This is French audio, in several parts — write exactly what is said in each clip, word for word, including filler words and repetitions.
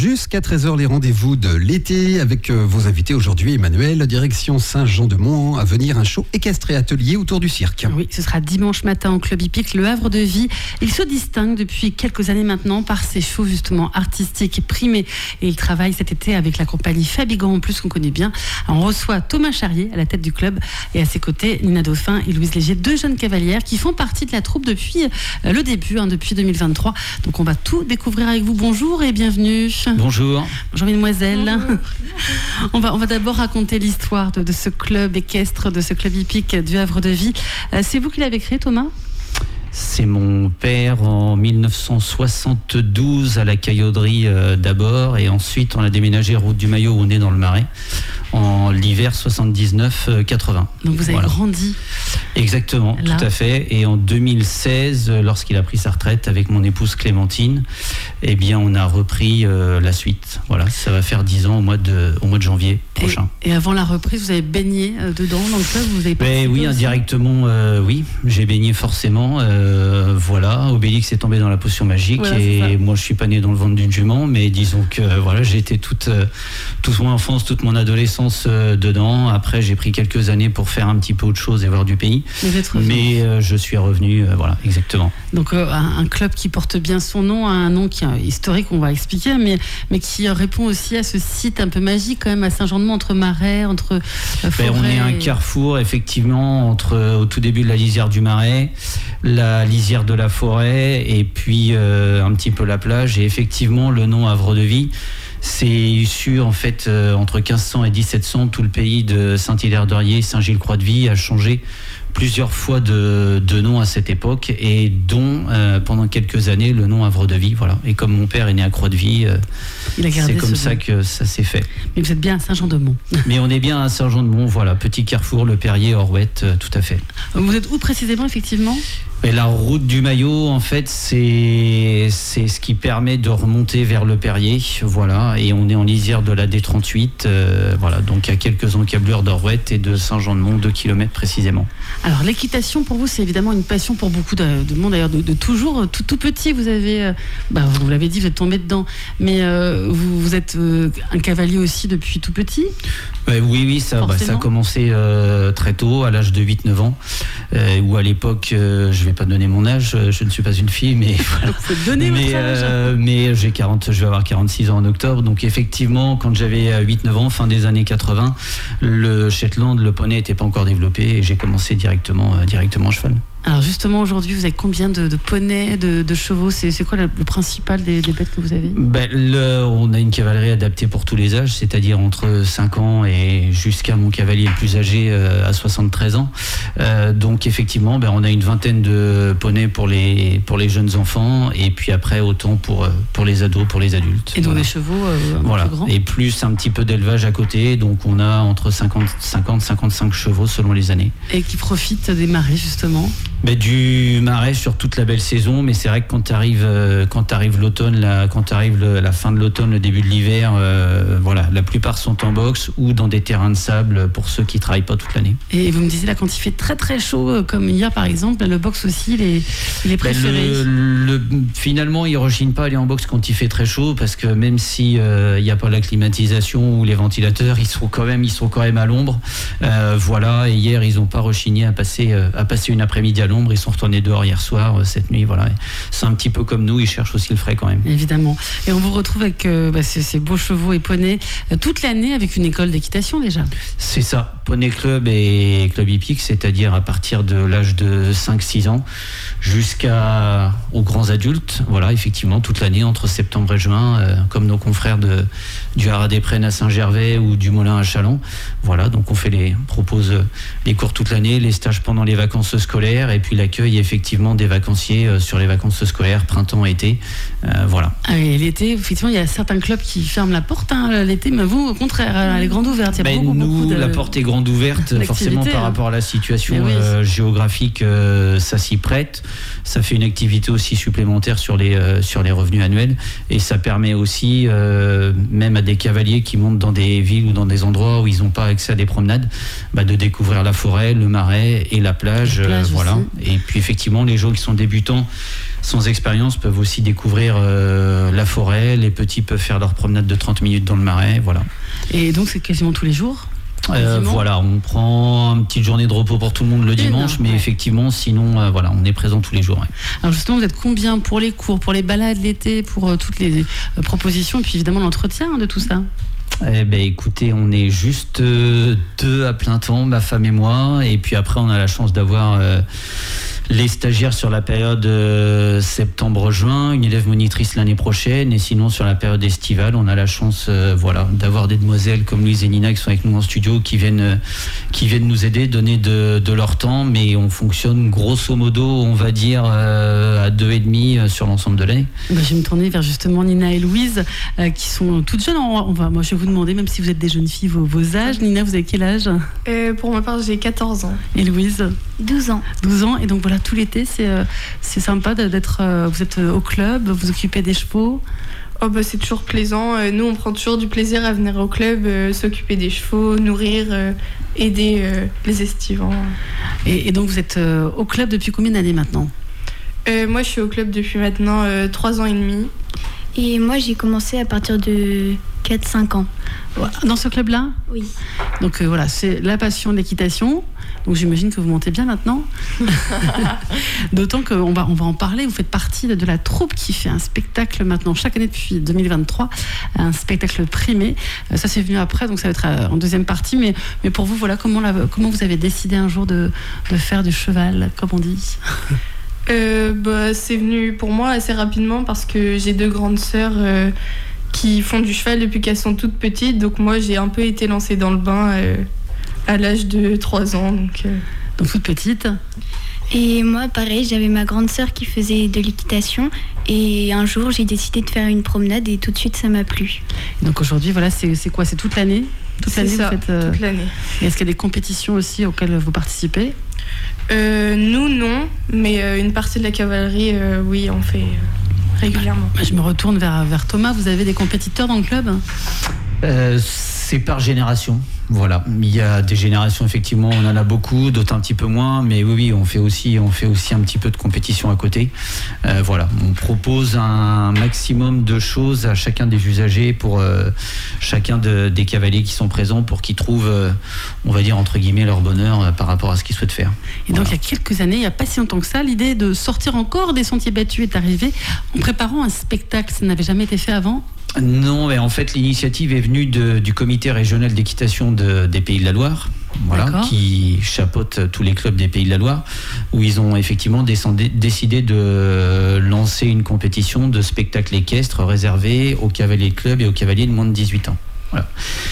Jusqu'à treize heures, les rendez-vous de l'été avec vos invités aujourd'hui. Emmanuel, direction Saint-Jean-de-Mont, à venir un show équestre et atelier autour du cirque. Oui, ce sera dimanche matin au Club Hippique, le Havre de Vie. Il se distingue depuis quelques années maintenant par ses shows justement artistiques primés. Et il travaille cet été avec la compagnie Fabigan, en plus qu'on connaît bien. Alors, on reçoit Thomas Charrier à la tête du club et à ses côtés Nina Dauphin et Louise Léger, deux jeunes cavalières qui font partie de la troupe depuis le début, hein, depuis deux mille vingt-trois. Donc on va tout découvrir avec vous. Bonjour et bienvenue. Bonjour. Bonjour mesdemoiselles. Bonjour. On va, on va d'abord raconter l'histoire de, de ce club équestre, de ce club hippique du Havre de Vie. Euh, c'est vous qui l'avez créé, Thomas ? C'est mon père en dix-neuf cent soixante-douze à la Caillauderie euh, d'abord, et ensuite on a déménagé route du Maillot où on est dans le Marais en l'hiver soixante-dix-neuf quatre-vingts. Donc vous avez voilà. grandi. Exactement, là. Tout à fait. Et en deux mille seize, lorsqu'il a pris sa retraite avec mon épouse Clémentine, eh bien on a repris euh, la suite. Voilà, ça va faire dix ans au mois de, au mois de janvier prochain. Et, et avant la reprise, vous avez baigné euh, dedans dans le club, vous avez Mais oui, indirectement, euh, oui, j'ai baigné forcément. Euh, voilà, Obélix est tombé dans la potion magique, voilà, et moi je suis pas né dans le ventre d'une jument, mais disons que euh, voilà, j'ai été toute, euh, toute mon enfance, toute mon adolescence euh, dedans. Après, j'ai pris quelques années pour faire un petit peu autre chose et voir du pays. Mais euh, je suis revenu, euh, voilà, exactement. Donc euh, un, un club qui porte bien son nom, un nom qui est historique, on va expliquer, mais, mais qui répond aussi à ce site un peu magique quand même à Saint-Jean-de-Mont, entre Marais, entre euh, forêt. Ben, on est un et... carrefour, effectivement, entre euh, au tout début de la lisière du Marais, la lisière de la forêt, et puis euh, un petit peu la plage. Et effectivement, le nom Havre de Vie, c'est issu en fait euh, entre quinze cents et dix-sept cents. Tout le pays de Saint-Hilaire-d'Orier, Saint-Gilles-Croix-de-Vie a changé plusieurs fois de, de nom à cette époque, et dont euh, pendant quelques années le nom Havre de Vie. Voilà. Et comme mon père est né à Croix-de-Vie, euh, c'est comme ça nom. que ça s'est fait. Mais vous êtes bien à Saint-Jean-de-Mont. Mais on est bien à Saint-Jean-de-Mont, voilà, petit carrefour, le Perrier, Orwet, euh, tout à fait. Vous êtes où précisément, effectivement ? Et la route du Maillot, en fait, c'est, c'est ce qui permet de remonter vers le Perrier, voilà, et on est en lisière de la D trente-huit, euh, voilà, donc à quelques encablures d'Orwet et de Saint-Jean-de-Mont, deux kilomètres précisément. Alors l'équitation, pour vous, c'est évidemment une passion pour beaucoup de, de monde, d'ailleurs, de, de toujours, tout, tout petit, vous avez, euh, bah, vous l'avez dit, vous êtes tombé dedans, mais euh, vous, vous êtes euh, un cavalier aussi depuis tout petit ? euh, Oui, oui, ça, bah, ça a commencé euh, très tôt, à l'âge de huit neuf ans, euh, où à l'époque, euh, je vais pas donner mon âge, je ne suis pas une fille, mais voilà. Vous pouvez donner mais, votre âge. Euh, mais j'ai quarante, je vais avoir quarante-six ans en octobre, donc effectivement, quand j'avais huit neuf ans, fin des années quatre-vingts, le Shetland, le poney n'était pas encore développé, et j'ai commencé directement, euh, directement en cheval. Alors justement, aujourd'hui, vous avez combien de, de poneys, de, de chevaux ? C'est, c'est quoi le, le principal des, des bêtes que vous avez ? ben, le, On a une cavalerie adaptée pour tous les âges, c'est-à-dire entre cinq ans et jusqu'à mon cavalier le plus âgé euh, à soixante-treize ans. Euh, donc effectivement, ben, on a une vingtaine de poneys pour les, pour les jeunes enfants, et puis après autant pour, pour les ados, pour les adultes. Et donc voilà. des chevaux euh, un voilà. peu plus grands ? Et plus un petit peu d'élevage à côté, donc on a entre cinquante à cinquante-cinq chevaux selon les années. Et qui profitent des marées justement ? Ben, du Marais sur toute la belle saison, mais c'est vrai que quand tu arrives euh, quand t'arrives l'automne, la, quand tu arrives la fin de l'automne, le début de l'hiver, euh, voilà, la plupart sont en boxe ou dans des terrains de sable pour ceux qui travaillent pas toute l'année. Et vous me disiez là, quand il fait très très chaud, comme hier par exemple, le boxe aussi, il est, il est préféré. Ben, le, le, finalement, ils rechignent pas à aller en boxe quand il fait très chaud, parce que même si il euh, n'y a pas la climatisation ou les ventilateurs, ils sont quand même, ils sont quand même à l'ombre. Euh, voilà. Et hier, ils ont pas rechigné à passer, euh, à passer une après-midi à l'ombre. Ils sont retournés dehors hier soir, euh, cette nuit. Voilà. C'est un petit peu comme nous, ils cherchent aussi le frais quand même. Évidemment. Et on vous retrouve avec euh, bah, ces, ces beaux chevaux et poneys euh, toute l'année avec une école d'équitation déjà. C'est ça. Poney Club et Club Hippique, c'est-à-dire à partir de l'âge de cinq six ans jusqu'aux grands adultes. Voilà, effectivement, toute l'année, entre septembre et juin, euh, comme nos confrères de, du Haras des Prènes à Saint-Gervais ou du Moulin à Châlons. Voilà, donc on fait les, on propose les cours toute l'année, les stages pendant les vacances scolaires, et puis l'accueil effectivement des vacanciers euh, sur les vacances scolaires, printemps, été. Euh, voilà. Ah, et l'été, effectivement, il y a certains clubs qui ferment la porte hein, l'été, mais vous, au contraire, elle est grande ouverte. Il y a ben beaucoup, nous, beaucoup de... la porte est grande grande ouverte, forcément par rapport à la situation oui. euh, géographique, euh, ça s'y prête. Ça fait une activité aussi supplémentaire sur les, euh, sur les revenus annuels et ça permet aussi, euh, même à des cavaliers qui montent dans des villes ou dans des endroits où ils n'ont pas accès à des promenades, bah, de découvrir la forêt, le marais et la plage. La plage euh, voilà. Et puis effectivement, les gens qui sont débutants sans expérience peuvent aussi découvrir euh, la forêt. Les petits peuvent faire leur promenade de trente minutes dans le marais. Voilà. Et donc c'est quasiment tous les jours ? Euh, voilà, on prend une petite journée de repos pour tout le monde le dimanche, non, mais ouais. effectivement, sinon, euh, voilà, on est présent tous les jours. Ouais. Alors justement, vous êtes combien pour les cours, pour les balades l'été, pour euh, toutes les euh, propositions, et puis évidemment l'entretien hein, de tout ça ? Eh ben, écoutez, on est juste euh, deux à plein temps, ma femme et moi, et puis après, on a la chance d'avoir euh, les stagiaires sur la période euh, septembre-juin, une élève monitrice l'année prochaine, et sinon sur la période estivale, on a la chance euh, voilà, d'avoir des demoiselles comme Louise et Nina qui sont avec nous en studio, qui viennent, euh, qui viennent nous aider, donner de, de leur temps, mais on fonctionne grosso modo, on va dire, euh, à deux et demi euh, sur l'ensemble de l'année. Bah, je vais me tourner vers justement Nina et Louise, euh, qui sont toutes jeunes. On va, moi, je vais vous demander, même si vous êtes des jeunes filles, vos, vos âges. Nina, vous avez quel âge ? euh, Pour ma part, j'ai quatorze ans. Et Louise ? douze ans. douze ans, et donc voilà, tout l'été, c'est, euh, c'est sympa d'être. Euh, vous êtes au club, vous occupez des chevaux. Oh bah, c'est toujours plaisant. Euh, nous, on prend toujours du plaisir à venir au club, euh, s'occuper des chevaux, nourrir, euh, aider euh, les estivants. Et, et donc, vous êtes euh, au club depuis combien d'années maintenant ? euh, Moi, je suis au club depuis maintenant euh, trois ans et demi. Et moi, j'ai commencé à partir de quatre cinq ans. Dans ce club-là ? Oui. Donc euh, voilà, c'est la passion de l'équitation. Donc j'imagine que vous montez bien maintenant. D'autant qu'on va, on va en parler. Vous faites partie de, de la troupe qui fait un spectacle maintenant chaque année depuis deux mille vingt-trois, un spectacle primé. Euh, ça c'est venu après, donc ça va être euh, en deuxième partie. Mais, mais pour vous, voilà, comment, la, comment vous avez décidé un jour de, de faire du cheval, comme on dit ? euh, bah, C'est venu pour moi assez rapidement parce que j'ai deux grandes sœurs euh, qui font du cheval depuis qu'elles sont toutes petites. Donc moi, j'ai un peu été lancée dans le bain euh, à l'âge de trois ans. Donc, euh... donc toute petite. Et moi, pareil, j'avais ma grande sœur qui faisait de l'équitation. Et un jour, j'ai décidé de faire une promenade et tout de suite, ça m'a plu. Donc aujourd'hui, voilà, c'est, c'est quoi ? C'est toute l'année ? Toute c'est l'année, ça, vous faites, euh... toute l'année. Et est-ce qu'il y a des compétitions aussi auxquelles vous participez ? euh, Nous, non. Mais euh, une partie de la cavalerie, euh, oui, on fait... Euh... régulièrement. Je me retourne vers, vers Thomas. Vous avez des compétiteurs dans le club ? euh, C'est par génération. Voilà, il y a des générations, effectivement, on en a beaucoup, d'autres un petit peu moins, mais oui, oui, on fait aussi, on fait aussi un petit peu de compétition à côté. Euh, voilà, on propose un maximum de choses à chacun des usagers pour euh, chacun de, des cavaliers qui sont présents pour qu'ils trouvent, euh, on va dire, entre guillemets, leur bonheur euh, par rapport à ce qu'ils souhaitent faire. Et donc, voilà. Il y a quelques années, il n'y a pas si longtemps que ça, l'idée de sortir encore des sentiers battus est arrivée en préparant un spectacle. Ça n'avait jamais été fait avant ? Non, mais en fait, l'initiative est venue de, du comité régional d'équitation de, des Pays de la Loire, voilà, qui chapeaute tous les clubs des Pays de la Loire, où ils ont effectivement descendé, décidé de lancer une compétition de spectacle équestre réservée aux cavaliers de club et aux cavaliers de moins de dix-huit ans. Voilà.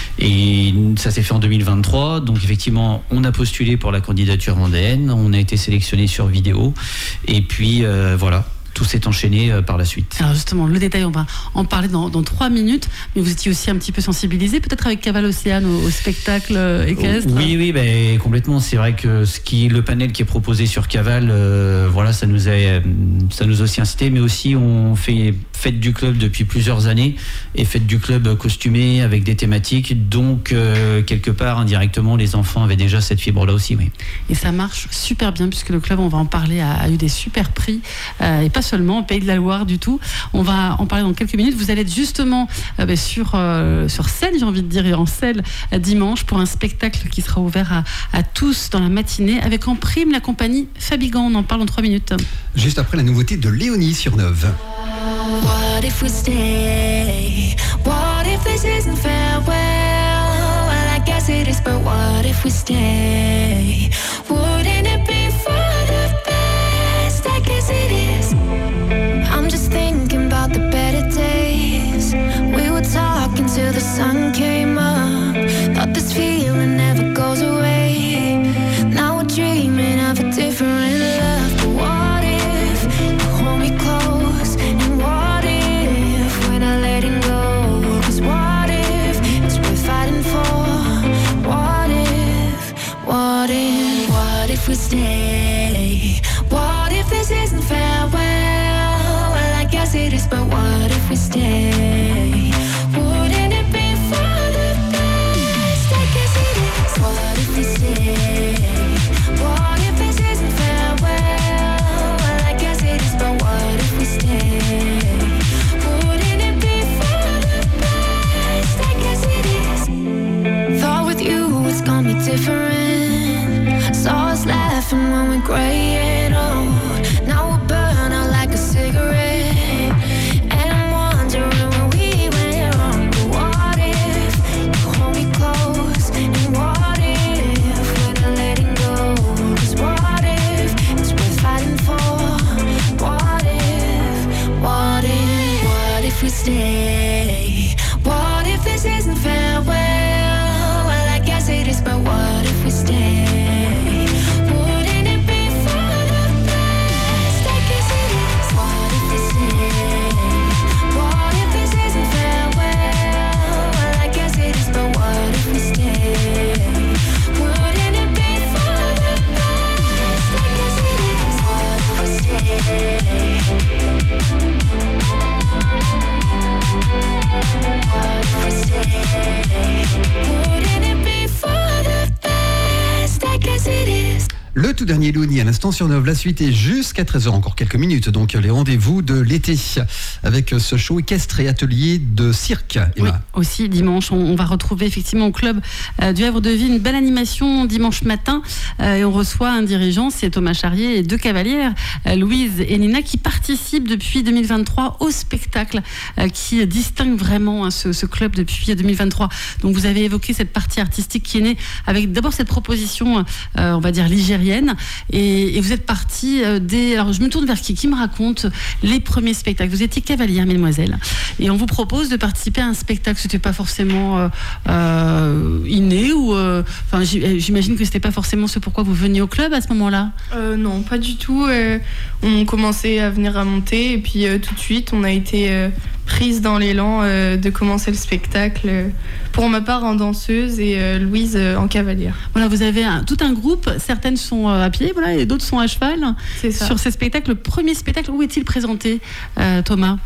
Et ça s'est fait en deux mille vingt-trois, donc effectivement on a postulé pour la candidature vendéenne, on a été sélectionné sur vidéo, et puis euh, voilà. Tout s'est enchaîné euh, par la suite. Alors justement, le détail, on va en parler dans, dans trois minutes, mais vous étiez aussi un petit peu sensibilisé, peut-être avec Cavale Océane au, au spectacle euh, équestre. Oui, oui, bah, complètement. C'est vrai que ce qui, le panel qui est proposé sur Cavale, euh, voilà, ça nous a, ça nous a aussi incité, mais aussi on fait fête du club depuis plusieurs années et fête du club costumé avec des thématiques, donc euh, quelque part indirectement, les enfants avaient déjà cette fibre-là aussi, oui. Et ça marche super bien puisque le club, on va en parler, a, a eu des super prix euh, et pas seulement au Pays de la Loire du tout. On va en parler dans quelques minutes. Vous allez être justement euh, bah, sur, euh, sur scène, j'ai envie de dire, et en selle euh, dimanche pour un spectacle qui sera ouvert à, à tous dans la matinée avec en prime la compagnie Fabigan. On en parle en trois minutes. Juste après la nouveauté de Léonie sur Neuve. What if we stay? What if this isn't farewell? Well, I guess it is, but what if we stay? Wouldn't it be for the best? I guess it is. I'm just thinking about the better days. We would talk until the sun came up. Thought this feeling never goes away. Now we're dreaming of a different love. But what if you hold me close? And what if we're not letting go? 'Cause what if it's worth fighting for? What if if we stay? What if this isn't farewell? Well, I guess it is, but what if we stay? Wouldn't it be for the best? I guess it is. What if we stay? What if this isn't farewell? Well, I guess it is, but what if we stay? Wouldn't it be for the best? I guess it is. Thought with you it's gonna be different. Saw us laughing when we're grey and old. Now we'll burn out like a cigarette. And I'm wondering when we went wrong. But what if you hold me close? And what if we're not letting go? 'Cause what if it's worth fighting for? What if, what if, what if we stay? What if this isn't farewell? Well, I guess it is, but what if we stay? Wouldn't it be for the best? I guess it is. What if we stay? What if this isn't farewell? Well, I guess it is, but what if we stay? Wouldn't it be for the best? I guess it is. What if we stay? What if we stay? Wouldn't it be for the best? I guess it is. Le tout dernier Looney à l'instant sur Nov. La suite est jusqu'à treize heures, encore quelques minutes. Donc les rendez-vous de l'été avec ce show équestre et atelier de cirque. Oui, Emma. aussi dimanche, on, on va retrouver effectivement au club euh, du Havre de Vie une belle animation dimanche matin euh, et on reçoit un dirigeant, c'est Thomas Charrier et deux cavalières, euh, Louise et Nina, qui participent depuis deux mille vingt-trois au spectacle euh, qui distingue vraiment hein, ce, ce club depuis deux mille vingt-trois. Donc vous avez évoqué cette partie artistique qui est née avec d'abord cette proposition, euh, on va dire ligérienne, et, et vous êtes parti euh, des... Alors je me tourne vers qui Qui me raconte les premiers spectacles? Vous étiez cavalière, mesdemoiselles, et on vous propose de participer à un spectacle. C'était pas forcément euh, euh, inné ou... euh, Enfin, j'imagine que c'était pas forcément ce pourquoi vous veniez au club à ce moment-là. Euh, non, pas du tout. Euh, on commençait à venir à monter et puis euh, tout de suite, on a été euh, prise dans l'élan euh, de commencer le spectacle. Euh, pour ma part en danseuse et euh, Louise euh, en cavalière. Voilà, vous avez un, tout un groupe. Certaines sont euh, à pied, voilà, et d'autres sont à cheval. C'est ça. Sur ces spectacles, le premier spectacle, où est-il présenté, euh, Thomas?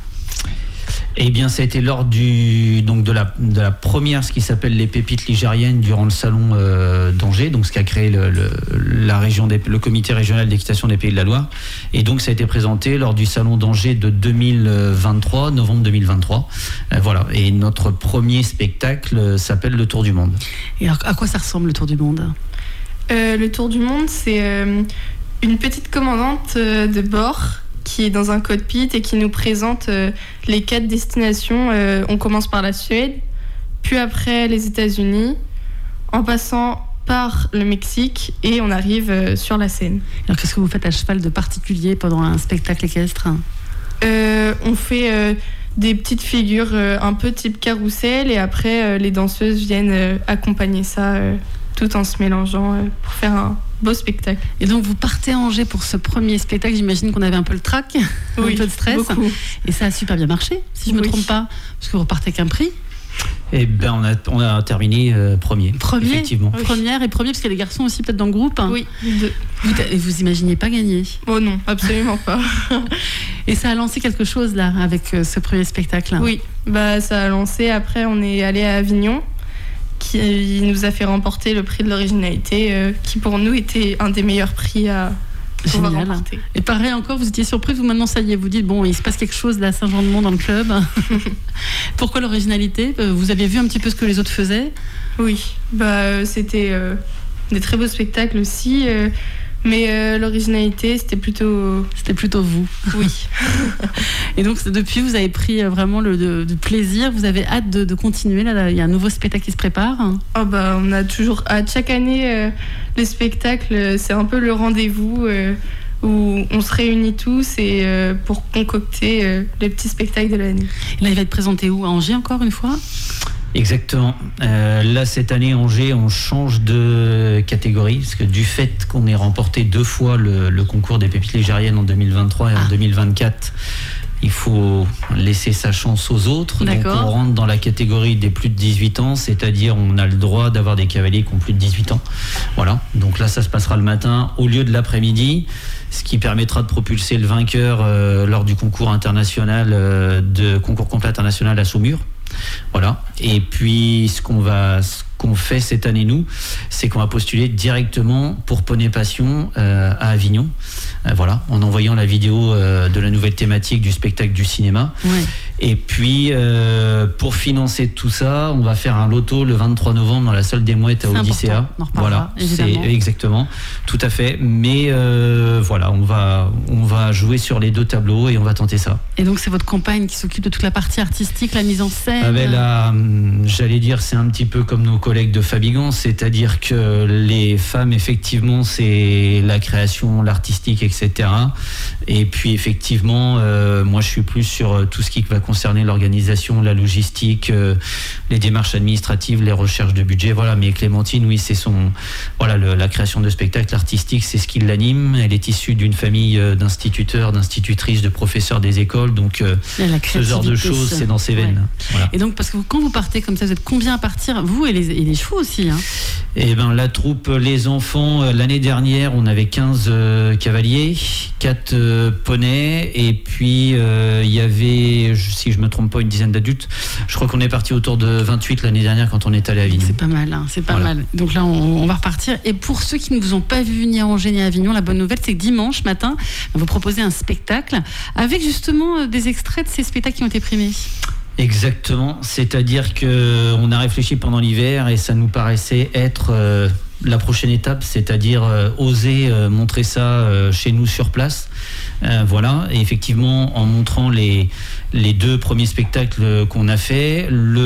Eh bien, ça a été lors du, donc de, la, de la première, ce qui s'appelle les Pépites ligériennes, durant le salon euh, d'Angers, donc ce qui a créé le, le, la région des, le comité régional d'équitation des Pays de la Loire. Et donc, ça a été présenté lors du salon d'Angers de deux mille vingt-trois, novembre deux mille vingt-trois. Euh, voilà. Et notre premier spectacle euh, s'appelle Le Tour du Monde. Et alors, à quoi ça ressemble, le Tour du Monde? euh, Le Tour du Monde, c'est euh, une petite commandante euh, de bord qui est dans un cockpit et qui nous présente euh, les quatre destinations. Euh, on commence par la Suède, puis après les États-Unis, en passant par le Mexique, et on arrive euh, sur la Seine. Alors, qu'est-ce que vous faites à cheval de particulier pendant un spectacle équestre? euh, On fait euh, des petites figures euh, un peu type carrousel, et après euh, les danseuses viennent euh, accompagner ça euh, tout en se mélangeant euh, pour faire un beau spectacle. Et donc vous partez à Angers pour ce premier spectacle. J'imagine qu'on avait un peu le trac, oui, un peu de stress. Beaucoup. Et ça a super bien marché, si je ne me Oui. trompe pas, parce que vous repartez avec un prix. Eh bien, on a, on a terminé euh, premier. Premier, Effectivement. Oui. Première et premier, parce qu'il y a des garçons aussi peut-être dans le groupe. Oui, deux. Vous, et vous imaginiez pas gagner. Oh non, absolument pas. Et ça a lancé quelque chose là, avec euh, ce premier spectacle. Oui, bah, ça a lancé. Après, on est allé à Avignon, qui nous a fait remporter le prix de l'originalité, euh, qui pour nous était un des meilleurs prix à pouvoir Génial. remporter. Et pareil encore, vous étiez surprise, vous maintenant ça y est, vous dites bon, il se passe quelque chose là à Saint-Jean-de-Mont dans le club. Pourquoi l'originalité? Vous aviez vu un petit peu ce que les autres faisaient? Oui, bah, euh, c'était euh, des très beaux spectacles aussi, euh, mais euh, l'originalité, c'était plutôt... C'était plutôt vous. Oui. Et donc depuis, vous avez pris vraiment le de, de plaisir, vous avez hâte de, de continuer. Là, là, il y a un nouveau spectacle qui se prépare. Oh bah, on a toujours hâte. Chaque année, euh, le spectacle, c'est un peu le rendez-vous euh, où on se réunit tous et, euh, pour concocter euh, les petits spectacles de l'année. Et là, il va être présenté où? À Angers encore une fois? Exactement. Euh, là, cette année, Angers, on change de catégorie, parce que du fait qu'on ait remporté deux fois le, le concours des Pépites ligériennes en deux mille vingt-trois et Ah. en deux mille vingt-quatre, il faut laisser sa chance aux autres. D'accord. Donc on rentre dans la catégorie des plus de dix-huit ans, c'est-à-dire on a le droit d'avoir des cavaliers qui ont plus de dix-huit ans. Voilà, donc là ça se passera le matin au lieu de l'après-midi, ce qui permettra de propulser le vainqueur euh, lors du concours international euh, de concours complet international à Saumur. Voilà, et puis ce qu'on va ce qu'on fait cette année nous, c'est qu'on va postuler directement pour Poney Passion euh, à Avignon, euh, voilà, en envoyant la vidéo euh, de la nouvelle thématique du spectacle du cinéma. Ouais. Et puis euh, pour financer tout ça, on va faire un loto le vingt-trois novembre dans la salle des Mouettes à C'est Odyssea. important, on en reparlera, Voilà, c'est évidemment. exactement, tout à fait. Mais euh, voilà, on va on va jouer sur les deux tableaux et on va tenter ça. Et donc c'est votre compagne qui s'occupe de toute la partie artistique, la mise en scène. Ah ben là, hum, j'allais dire, c'est un petit peu comme nos collègues de Fabigan, c'est-à-dire que les femmes, effectivement, c'est la création, l'artistique, et cetera. Et puis, effectivement, euh, moi, je suis plus sur tout ce qui va concerner l'organisation, la logistique, euh, les démarches administratives, les recherches de budget. Voilà. Mais Clémentine, oui, c'est son, voilà, le, la création de spectacles artistiques, c'est ce qui l'anime. Elle est issue d'une famille euh, d'instituteurs, d'institutrices, de professeurs des écoles, donc euh, Et la ce genre de créativité, choses, ça. c'est dans ses veines. Ouais. Voilà. Et donc, parce que quand vous partez comme ça, vous êtes combien à partir, vous et les, et les chevaux aussi, hein? Eh ben, la troupe, les enfants, euh, l'année dernière, on avait quinze euh, cavaliers, quatre euh, poneys, et puis euh, il y avait, je- si je me trompe pas, une dizaine d'adultes. Je crois qu'on est parti autour de vingt-huit l'année dernière quand on est allé à Avignon. C'est pas mal, hein, c'est pas Voilà. mal. Donc là, on, on va repartir. Et pour ceux qui ne vous ont pas vu ni à Angers ni à Avignon, la bonne nouvelle, c'est que dimanche matin, vous proposez un spectacle avec justement euh, des extraits de ces spectacles qui ont été primés. Exactement, c'est-à-dire que on a réfléchi pendant l'hiver et ça nous paraissait être euh, la prochaine étape, c'est-à-dire euh, oser euh, montrer ça euh, chez nous sur place. Euh, voilà, et effectivement, en montrant les, les deux premiers spectacles qu'on a fait,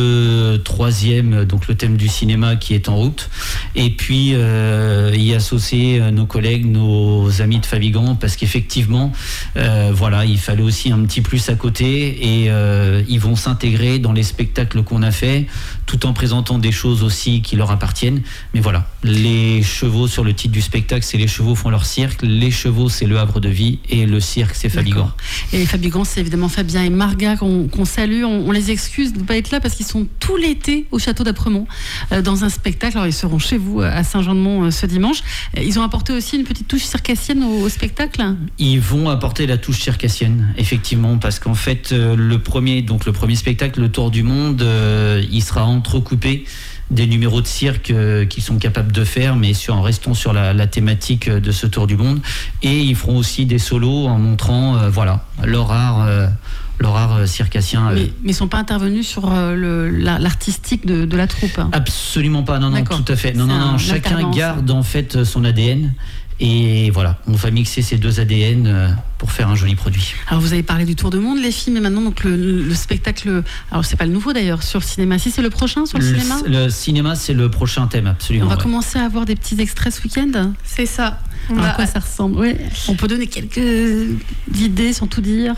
le troisième, donc le thème du cinéma qui est en route, et puis euh, y associer euh, nos collègues, nos amis de Fabigan, parce qu'effectivement, euh, voilà, il fallait aussi un petit plus à côté, et euh, ils vont s'intégrer dans les spectacles qu'on a fait, tout en présentant des choses aussi qui leur appartiennent. Mais voilà, les chevaux sur le titre du spectacle, c'est les chevaux font leur cirque, les chevaux c'est le havre de vie, et le cirque c'est Fabigan. D'accord. Et les Fabigan, c'est évidemment Fabien et Marga qu'on qu'on salue. On, on les excuse de ne pas être là parce qu'ils sont tout l'été au château d'Apremont euh, dans un spectacle. Alors ils seront chez vous euh, à Saint-Jean-de-Mont euh, ce dimanche. Euh, Ils ont apporté aussi une petite touche circassienne au, au spectacle. Ils vont apporter la touche circassienne, effectivement, parce qu'en fait, euh, le premier, donc le premier spectacle, le Tour du Monde, euh, il sera entrecoupé des numéros de cirque euh, qu'ils sont capables de faire, mais sur, en restant sur la, la thématique de ce Tour du Monde. Et ils feront aussi des solos en montrant, euh, voilà, leur art, euh, leur art euh, circassien. euh. Mais, mais ils ne sont pas intervenus sur euh, le- la- l'artistique de, de la troupe. Absolument pas, non, non, D'accord. tout à fait. Non, C'est non, non, un chacun alternance. garde en fait son A D N. Et voilà, on va mixer ces deux A D N euh, pour faire un joli produit. Alors vous avez parlé du Tour du Monde, les films, et maintenant donc le, le spectacle. Alors c'est pas le nouveau d'ailleurs sur le cinéma. Si c'est le prochain sur le, Le, cinéma. le cinéma, c'est le prochain thème, absolument. On va ouais. commencer à avoir des petits extraits ce week-end. C'est ça. On Alors, a- à quoi ça ressemble? Oui. On peut donner quelques idées sans tout dire.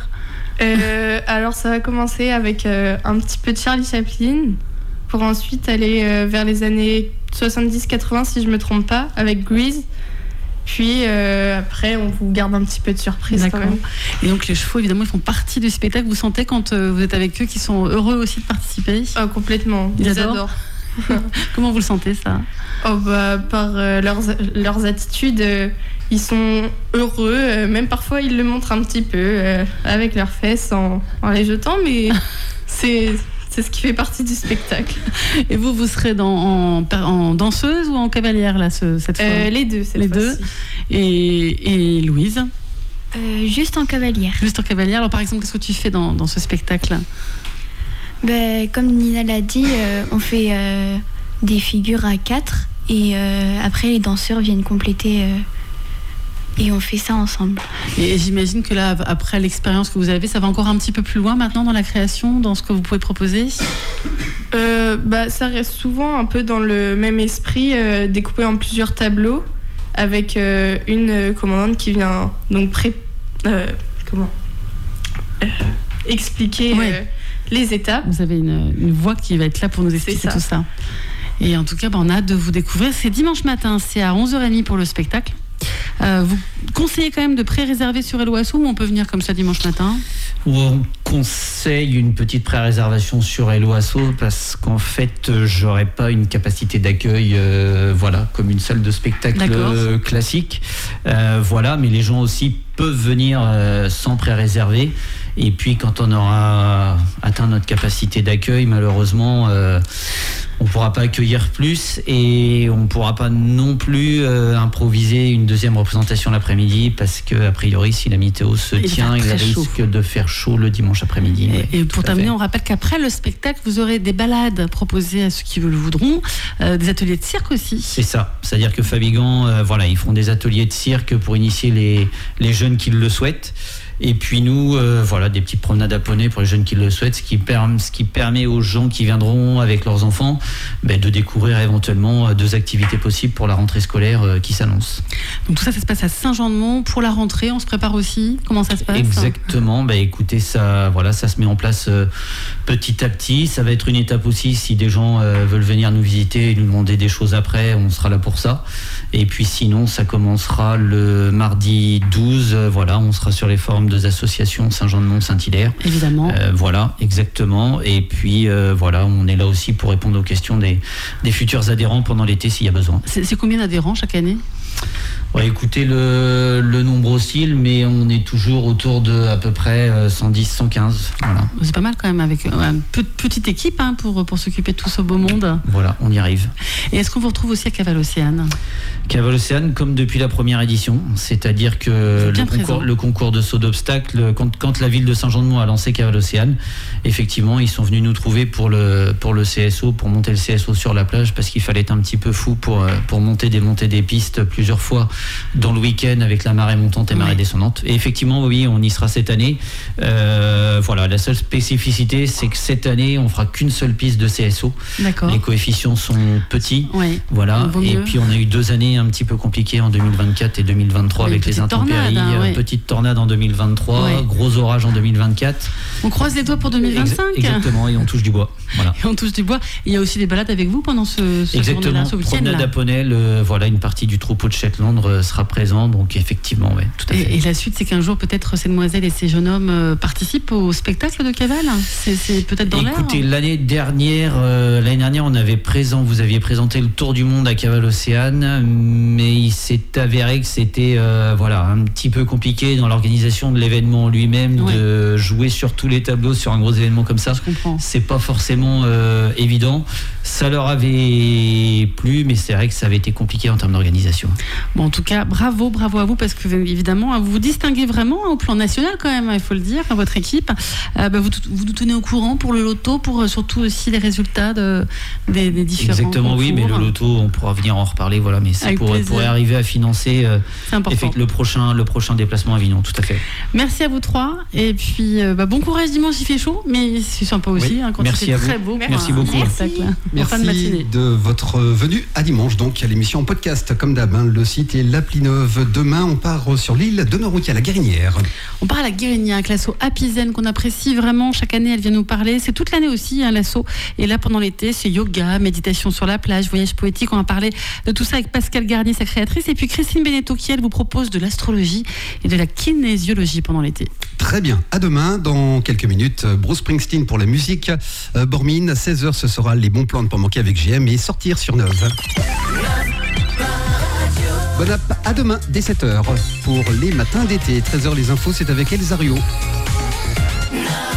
Euh, alors ça va commencer avec euh, un petit peu de Charlie Chaplin pour ensuite aller euh, vers les années soixante-dix quatre-vingts si je me trompe pas avec Grease. Puis euh, après on vous garde un petit peu de surprise quand D'accord. même. Et donc les chevaux, évidemment, ils font partie du spectacle. Vous sentez quand euh, vous êtes avec eux qu'ils sont heureux aussi de participer? Ah, complètement, Ils ils adorent. adorent. Comment vous le sentez ça? Oh, bah, par euh, leurs, leurs attitudes, euh, ils sont heureux, euh, même parfois ils le montrent un petit peu euh, avec leurs fesses en, en les jetant, mais c'est, c'est ce qui fait partie du spectacle. Et vous, vous serez dans, en, en danseuse ou en cavalière là ce- cette fois? Euh, les deux, cette Les deux. fois-ci. Et, et Louise, Euh, juste en cavalière. juste en cavalière. Alors par exemple, qu'est-ce que tu fais dans, dans ce spectacle? Ben, comme Nina l'a dit, euh, on fait euh, des figures à quatre et euh, après les danseurs viennent compléter euh, et on fait ça ensemble. Et j'imagine que là, après l'expérience que vous avez, ça va encore un petit peu plus loin maintenant dans la création, dans ce que vous pouvez proposer? Euh, bah, ça reste souvent un peu dans le même esprit, euh, découpé en plusieurs tableaux, avec euh, une euh, commandante qui vient donc pré- euh, comment Euh, expliquer Ouais. euh, les étapes. Vous avez une, une voix qui va être là pour nous expliquer C'est ça. tout ça. Et en tout cas, bah, on a hâte de vous découvrir. C'est dimanche matin, c'est à onze heures trente pour le spectacle. Euh, vous conseillez quand même de pré-réserver sur Hello Asso ou on peut venir comme ça dimanche matin ? On conseille une petite pré-réservation sur Hello Asso parce qu'en fait, j'aurais pas une capacité d'accueil, euh, voilà, comme une salle de spectacle euh, classique. Euh, voilà, mais les gens aussi peuvent venir euh, sans pré-réserver. Et puis, quand on aura atteint notre capacité d'accueil, malheureusement, euh, on ne pourra pas accueillir plus et on ne pourra pas non plus euh, improviser une deuxième représentation l'après-midi parce qu'a priori, si la météo se il tient, il risque chaud. de faire chaud le dimanche après-midi. Et, ouais, et pour terminer, on rappelle qu'après le spectacle, vous aurez des balades proposées à ceux qui le voudront, euh, des ateliers de cirque aussi. C'est ça, c'est-à-dire que Fabigan, euh, voilà, ils feront des ateliers de cirque pour initier les, les jeunes qui le souhaitent. Et puis nous, euh, voilà, des petites promenades à poney pour les jeunes qui le souhaitent, ce qui, perm- ce qui permet aux gens qui viendront avec leurs enfants ben, de découvrir éventuellement deux activités possibles pour la rentrée scolaire euh, qui s'annonce. Donc tout ça, ça se passe à Saint-Jean-de-Mont. Pour la rentrée, on se prépare aussi. Comment ça se passe ? Exactement. Ben, écoutez, ça, voilà, ça se met en place euh, petit à petit. Ça va être une étape aussi si des gens euh, veulent venir nous visiter et nous demander des choses après, on sera là pour ça. Et puis sinon, ça commencera le mardi douze. Euh, voilà, on sera sur les forums deux associations Saint-Jean-de-Mont, Saint-Hilaire. Évidemment. Euh, voilà, exactement. Et puis euh, voilà, on est là aussi pour répondre aux questions des, des futurs adhérents pendant l'été s'il y a besoin. C'est, c'est combien d'adhérents chaque année ? Ouais, écoutez, le, le nombre oscille, mais on est toujours autour de à peu près cent dix, cent quinze. Voilà. C'est pas mal quand même avec une petite équipe hein, pour, pour s'occuper de tout ce beau monde. Voilà, on y arrive. Et est-ce qu'on vous retrouve aussi à Cavale-Océane ? Cavale-Océane, comme depuis la première édition, c'est-à-dire que le concours, le concours de saut d'obstacles, quand, quand la ville de Saint-Jean-de-Mont a lancé Cavale-Océane, effectivement, ils sont venus nous trouver pour le, pour le C S O, pour monter le C S O sur la plage, parce qu'il fallait être un petit peu fou pour, pour monter, démonter des pistes plusieurs fois dans le week-end avec la marée montante et marée oui. descendante. Et effectivement, oui, on y sera cette année. Euh, voilà, la seule spécificité, c'est que cette année, on fera qu'une seule piste de C S O. D'accord. Les coefficients sont petits. Oui. Voilà. Et puis, on a eu deux années un petit peu compliquées en deux mille vingt-quatre et deux mille vingt-trois oui, avec les intempéries. Tornade, hein, oui. Petite tornade en deux mille vingt-trois, oui. Gros orage en deux mille vingt-quatre. On croise les doigts pour deux mille vingt-cinq. Exactement, et on touche du bois. Voilà. Et on touche du bois. Il y a aussi des balades avec vous pendant ce, ce Exactement. Ce week-end. Promenade à poney, le, voilà, une partie du troupeau de Shetland sera présent, donc effectivement, ouais, tout à fait. Et, et la suite, c'est qu'un jour, peut-être, ces demoiselles et ces jeunes hommes euh, participent au spectacle de Cavale. C'est, c'est peut-être dans l'air. Écoutez, l'année dernière, euh, l'année dernière, on avait présent, vous aviez présenté le Tour du Monde à Cavale-Océane, mais il s'est avéré que c'était, euh, voilà, un petit peu compliqué dans l'organisation de l'événement lui-même, ouais. de jouer sur tous les tableaux sur un gros événement comme ça. Je comprends. C'est pas forcément euh, évident. Ça leur avait plu, mais c'est vrai que ça avait été compliqué en termes d'organisation. Bon, en tout cas, bravo, bravo à vous, parce que évidemment, vous vous distinguez vraiment au plan national quand même, il faut le dire, votre équipe. Euh, bah, vous, vous nous tenez au courant pour le loto, pour euh, surtout aussi les résultats de, des, des différents Exactement, concours. Oui, mais le loto, on pourra venir en reparler, voilà, mais c'est pour, pour arriver à financer euh, le, prochain, le prochain déplacement à Avignon, tout à fait. Merci à vous trois, et puis euh, bah, bon courage dimanche, il fait chaud, mais c'est sympa aussi, oui. hein, quand Merci il fait très beau. Merci beaucoup. Merci, Merci de votre venue à dimanche, donc à l'émission en podcast, comme d'hab, hein, le site est l'appli neuve. Demain, on part sur l'île de Noroutier, à la Guérinière. On part à la Guérinière avec l'asso Apizen qu'on apprécie vraiment. Chaque année, elle vient nous parler. C'est toute l'année aussi, hein, l'asso. Et là, pendant l'été, c'est yoga, méditation sur la plage, voyage poétique. On va parler de tout ça avec Pascal Garnier, sa créatrice, et puis Christine Beneteau, qui, elle, vous propose de l'astrologie et de la kinésiologie pendant l'été. Très bien. À demain, dans quelques minutes, Bruce Springsteen pour la musique. Euh, Bormine, à seize heures, ce sera les bons plans de pas manquer avec G M et sortir sur Neuve. Bon app, à demain, dès sept heures, pour les matins d'été. treize heures, les infos, c'est avec Elsa Rio.